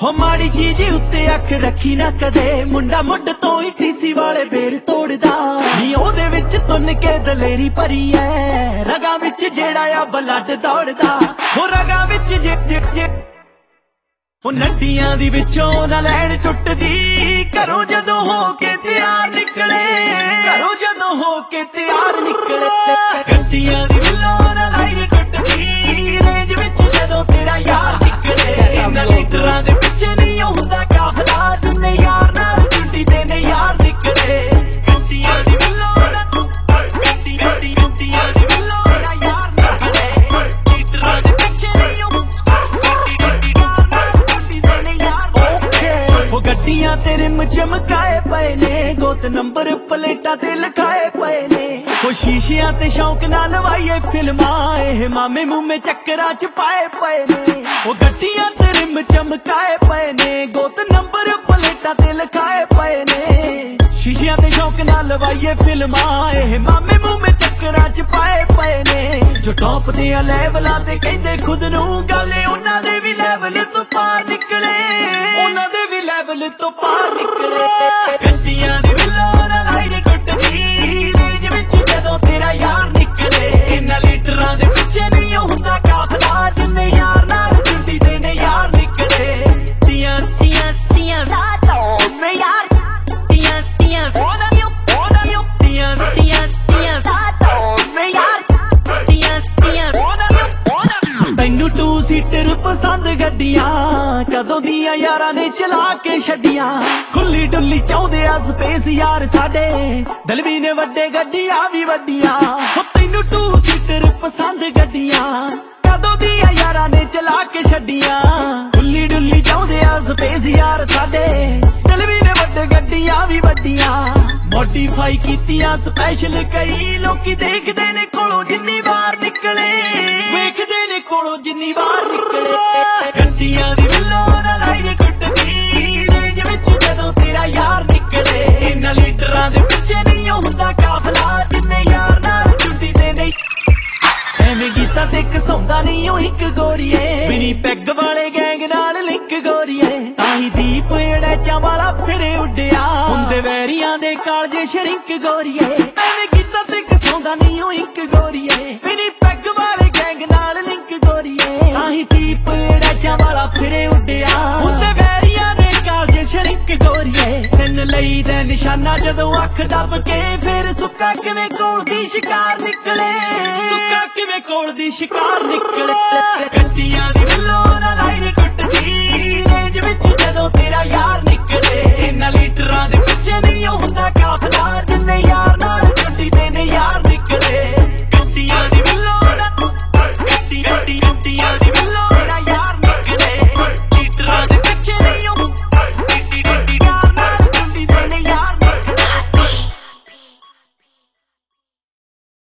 हो माड़ी चीज उत्ते अख रखी ना कदे, मुंडा मुड तो ही टीसी वाले बेर तोड़दा नी, ओदे विच तुन के दलेरी भरी है, रगा विच जेड़ा आ ब्लड दौड़दा, हो रगा विच जिट जिट जिट ओ नड्डियां दी विचों ना लैन टुटदी, घरों जदों हो के तैयार निकले, घरों जदों हो के तैयार निकले, गड्डियां दी विलों ना लाइन टुटदी, रेंज विच जदों तेरा यार निकले, इन्हां लीडरां दे पिछे नहीं हुंदा काफला, जिन्ने यार नाल जुड़ी दे ने यार निकले, गड्डियां दी विलों ना गड्डियां दी विलों ना यार निकले, लीडरां दे पिछे नहीं गड्डियां तेरे चमकाए पए ने, गोत नंबर प्लेटा ते लिखाए पए ने, वो शीशियां ते शौक नाल लवाइए फिल्मां, एह मामे मुंह चक्करां च पाए पए ने, वो गड्डियां तेरे चमकाए पए ने, गोत नंबर प्लेटा ते लिखाए पए ने, शीशियां ते शौक नाल लवाइए फिल्मां, एह मामे मुंह चक्करां च पाए पए ने, जो टॉप दे लेवलां ते कहंदे खुद नूं, गल उन्हां दे भी लेवल तो पार निकले, उन्हां दे भी लेवल तो पार निकले, गड्डियां दी विलों ना लाइन टुटदी, रेंज विच जदों तेरा यार निकले, इन्हां लीडरां दे पिछे नहीं हुंदा काफला, जिन्ने यार नाल जुड़ी दे ने यार निकले, तियां तियां तियां रातों में यार, तियां तियां ओना न्यू तियां तियां तियां रातों में यार, तियां तियां ओना न्यू तैनू टू सीटर पसंद गड्डियां, कदों दियां यारां ने चला के छड्डियां, खुली डुली चाहुंदे आ स्पेस यार साडे, दलवी ने वड्डे गड्डियां भी वड्डियां, हो तैनू टू सीटर पसंद गड्डियां, कदों दियां यारां ने चला के छड्डियां, खुली डुली चाहुंदे आ स्पेस यार साडे, दलवी ने वड्डे गड्डियां भी वड्डियां, मॉडिफाई कीतियां स्पैशल कई लोकी देखदे ने कोलों जिन्नी वार निकले, वेखदे ने कोलों जिन्नी वार निकले, गड्डियां दी विलों ना लाइन टुटदी, रेंज विच जदों तेरा यार निकले, इन्हां लीडरां दे पिछे नहीं हुंदा काफला, जिन्ने यार नाल जुड़ी दे ने, एवें गीतां ते घसौंदा नहीं ओ इक गोरीए, बिनी पैग वाले गैंग नाल लिंक गोरीए, ताही दीप अड़ैचां वाला फिरे उड्डिया, हुंदे वैरियां दे कालजे शरिंक गोरीए, एवें गीतां ते घसौंदा नहीं ओ इक गोरीए, बिनी पैग वाले गैंग नाल लिंक गोरीए, ताही दीप अड़ैचां वाला फिरे उड्डिया, हुंदे वैरियां दे कालजे शरिंक गोरीए, सिन लई दे निशाना जदों अख दब के, फिर सुक्का किवें कोल दी शिकार निकले, सुक्का किवें कोल दी शिकार निकले।